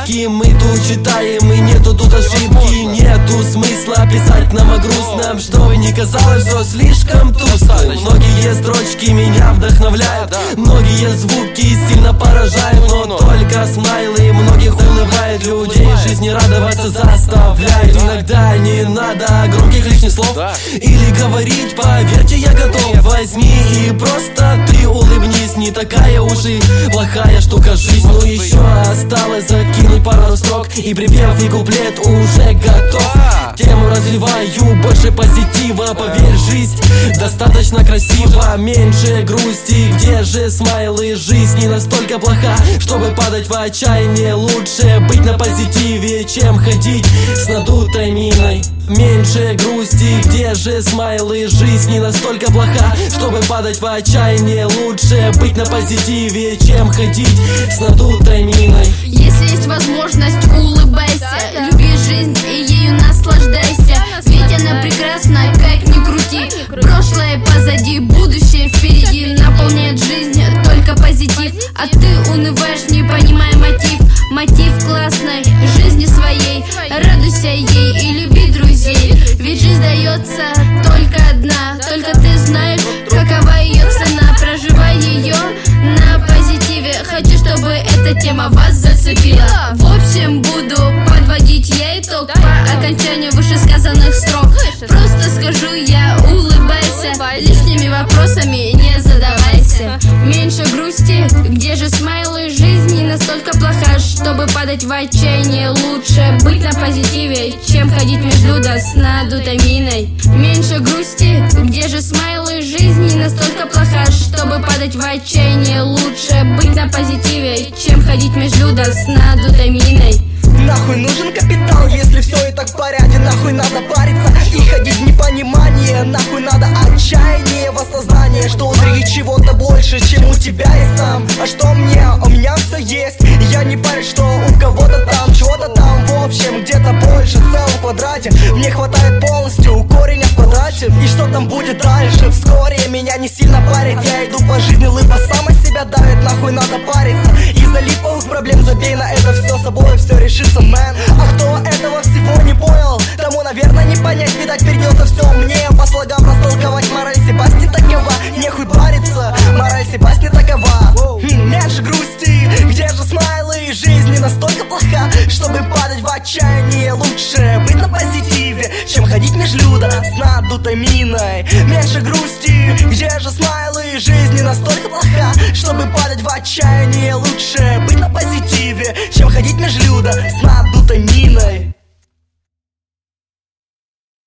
ошибки мы тут читаем, и нету тут ошибки. Нету смысла писать нам о грустном, чтобы не казалось все слишком тусклым. Многие строчки меня вдохновляют, многие звуки сильно поражают, но только смайлы многих улыбает. Людей жизни радоваться заставляет. Иногда не надо громких лишних слов или говорить, поверьте, я готов. Возьми и просто ты улыбнись. Не такая уж и плохая штука жизнь. Ну еще осталось закинуть пару строк, и припев, и куплет уже готов. Тему развиваю, больше позитива. Поверь, жизнь достаточно красива. Меньше грусти, где же смайлы? Жизнь не настолько плоха, чтобы падать в отчаяние. Лучше быть на позитиве, чем ходить с надутой миной. Меньше грусти, где же смайлы? Жизнь не настолько плоха, чтобы падать в отчаяние. Лучше быть на позитиве, чем ходить с надутой миной. Если есть возможность, улыбайся, люби жизнь и ею наслаждайся. Ведь она прекрасна, как ни крути. Прошлое позади, будущее впереди. Наполняет жизнь только позитив. А ты унываешь, не понимая мотив. Мотив классной жизни своей. Радуйся ей и люби друзей. Ведь жизнь дается только одна. Только ты знаешь, какова ее цена. Проживай ее на позитиве. Хочу, чтобы эта тема вас зацепила. В общем, буду подводить я итог по окончанию вышесказанных строк. Просто скажу я, улыбайся, лишними вопросами не задавайся. Меньше грусти, где же смайлы? Жизнь не настолько плоха, чтобы падать в отчаяние. Лучше быть на позитиве, чем ходить межлюдно с надутой миной. Меньше грусти, где же смайлы? Жизнь не настолько плоха, чтобы падать в отчаяние. Лучше быть на позитиве, чем ходить межлюдно с надутой миной. Нахуй нужен капитал, если все и так в порядке. Нахуй надо париться и ходить в непонимание. Нахуй надо отчаяние в осознании, что внутри чего-то больше, чем у тебя есть там. А что мне? У меня все есть. И я не парюсь, что у кого-то там, чего-то там. В общем, где-то больше, целом квадрате. Мне хватает полностью у кореня в квадрате. И что там будет дальше? Вскоре меня не сильно парит. Я иду по жизни, лыбо сама себя давит. Нахуй надо париться. Из-за липовых проблем забей на это все, собой все решится, мэн. А кто этого всего не понял, тому, наверное, не понять. Видать, придется все мне по слогам растолковать. Мораль Себастьян такова, нехуй париться. Мораль Себастьян такова. Меньше грусти, где же смайлы? Жизнь не настолько плоха, чтобы падать в отчаяние. Лучше быть на позитиве, чем ходить межлюдно с надутой миной. Меньше грусти, где же смайлы? Жизнь не настолько плоха, чтобы падать в отчаяние. Лучше быть на позитиве, чем ходить межлюдно с надутой миной.